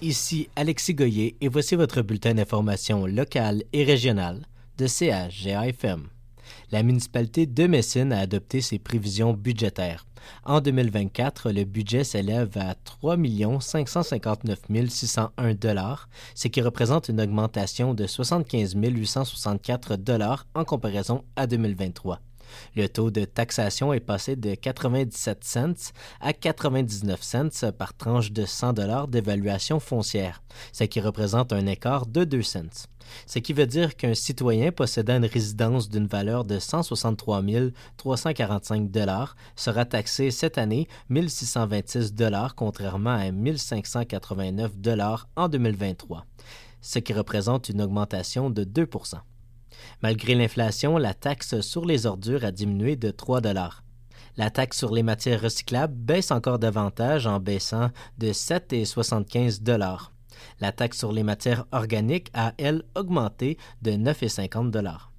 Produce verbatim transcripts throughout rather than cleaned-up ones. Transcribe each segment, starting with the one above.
ici Alexis Goyer et voici votre bulletin d'information locale et régionale de C H G A F M. La municipalité de Messine a adopté ses prévisions budgétaires. En deux mille vingt-quatre, le budget s'élève à trois millions cinq cent cinquante-neuf mille six cent un dollars, ce qui représente une augmentation de soixante-quinze mille huit cent soixante-quatre dollars en comparaison à deux mille vingt-trois. Le taux de taxation est passé de quatre-vingt-dix-sept cents à quatre-vingt-dix-neuf cents par tranche de cent dollars d'évaluation foncière, ce qui représente un écart de deux cents. Ce qui veut dire qu'un citoyen possédant une résidence d'une valeur de cent soixante-trois mille trois cent quarante-cinq dollars sera taxé cette année mille six cent vingt-six dollars contrairement à mille cinq cent quatre-vingt-neuf dollars en deux mille vingt-trois, ce qui représente une augmentation de deux pour cent. Malgré l'inflation, la taxe sur les ordures a diminué de trois dollars. La taxe sur les matières recyclables baisse encore davantage en baissant de sept virgule soixante-quinze dollars. La taxe sur les matières organiques a, elle, augmenté de neuf virgule cinquante dollars.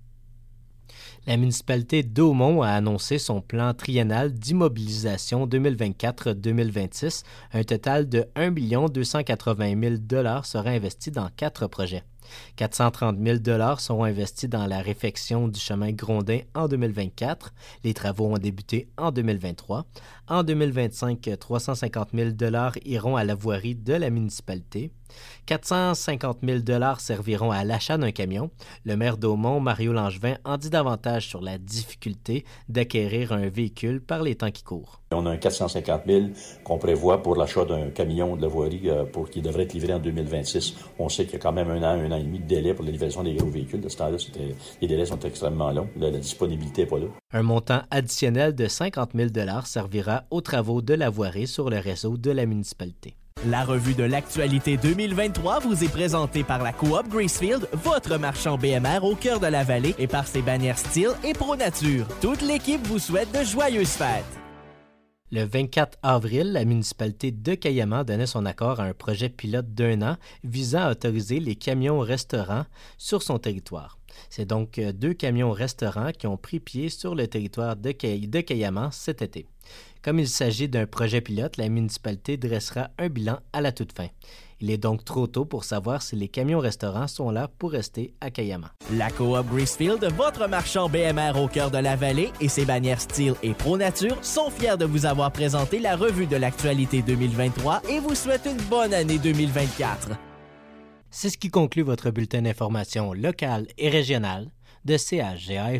La municipalité d'Aumont a annoncé son plan triennal d'immobilisation deux mille vingt-quatre à deux mille vingt-six. Un total de un million deux cent quatre-vingt mille dollars sera investi dans quatre projets. quatre cent trente mille dollars seront investis dans la réfection du chemin Grondin en deux mille vingt-quatre. Les travaux ont débuté en deux mille vingt-trois. En deux mille vingt-cinq, trois cent cinquante mille dollars iront à la voirie de la municipalité. quatre cent cinquante mille dollars serviront à l'achat d'un camion. Le maire d'Aumont, Mario Langevin, en dit davantage sur la difficulté d'acquérir un véhicule par les temps qui courent. On a un quatre cent cinquante mille qu'on prévoit pour l'achat d'un camion de la voirie euh, pour qui devrait être livré en deux mille vingt-six. On sait qu'il y a quand même un an, un an et demi de délai pour la livraison des gros véhicules. De ce temps-là, c'était, les délais sont extrêmement longs. La, la disponibilité n'est pas là. Un montant additionnel de cinquante mille dollars servira aux travaux de la voirie sur le réseau de la municipalité. La revue de l'actualité deux mille vingt-trois vous est présentée par la Coop Gracefield, votre marchand B M R au cœur de la vallée, et par ses bannières Steel et Pro Nature. Toute l'équipe vous souhaite de joyeuses fêtes. Le vingt-quatre avril, la municipalité de Cayamant donnait son accord à un projet pilote d'un an visant à autoriser les camions-restaurants sur son territoire. C'est donc deux camions-restaurants qui ont pris pied sur le territoire de, Cay- de Cayamant cet été. Comme il s'agit d'un projet pilote, la municipalité dressera un bilan à la toute fin. Il est donc trop tôt pour savoir si les camions-restaurants sont là pour rester à Cayamant. La Coop Gracefield, votre marchand B M R au cœur de la vallée, et ses bannières Steel et Pro Nature sont fiers de vous avoir présenté la revue de l'actualité deux mille vingt-trois et vous souhaitent une bonne année deux mille vingt-quatre. C'est ce qui conclut votre bulletin d'information locale et régionale de C H G A F M.